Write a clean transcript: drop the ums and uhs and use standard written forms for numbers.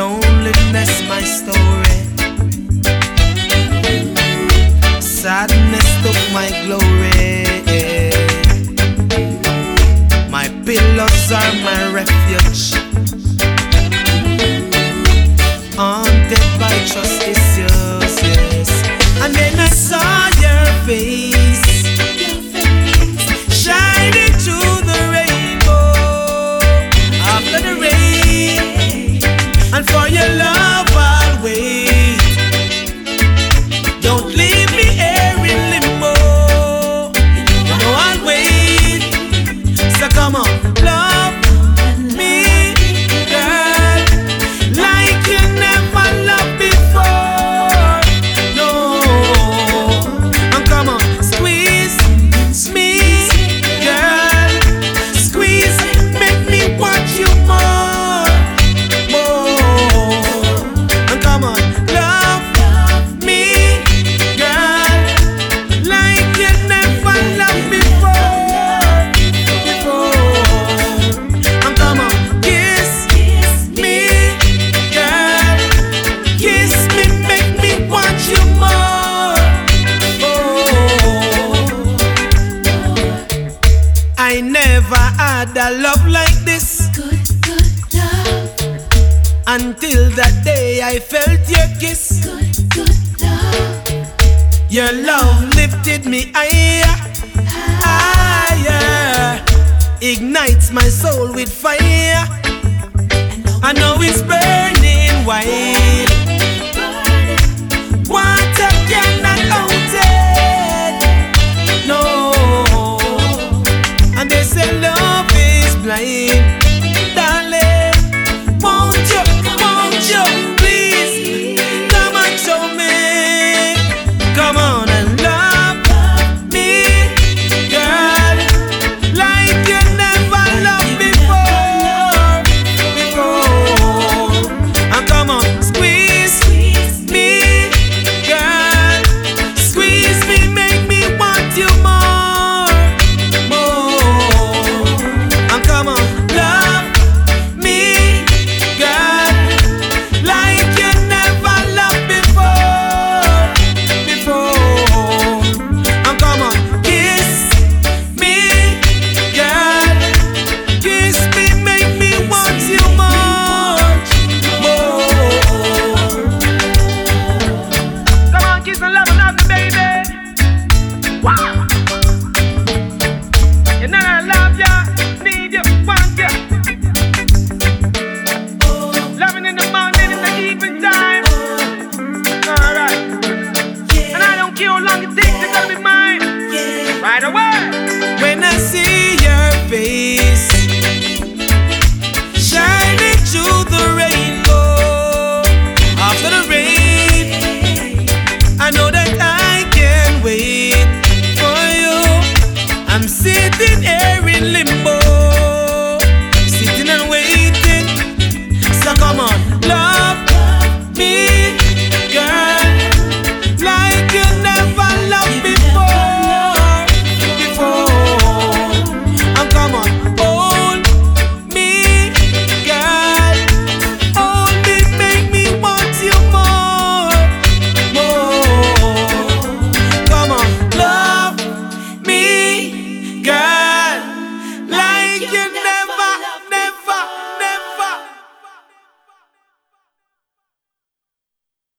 Loneliness my story. Sadness took my glory. My pillows are my refuge. Haunted by trust issues, yes. And then I saw your face shining through the rainbow after the rain. And for your love I'll wait. Don't leave me here in limbo. You know I'll wait. So come on, love me, girl, like you never loved before. No, and come on, squeeze me, girl, squeeze, make me want you more, more. And come on, love me, girl, like you never loved before, before. And come on, kiss me, girl, kiss me, make me want you more. Oh, I never had a love like this Good love, until that day I felt your kiss. good love, Your love lifted me higher, higher, ignites my soul with fire. I know it's burning.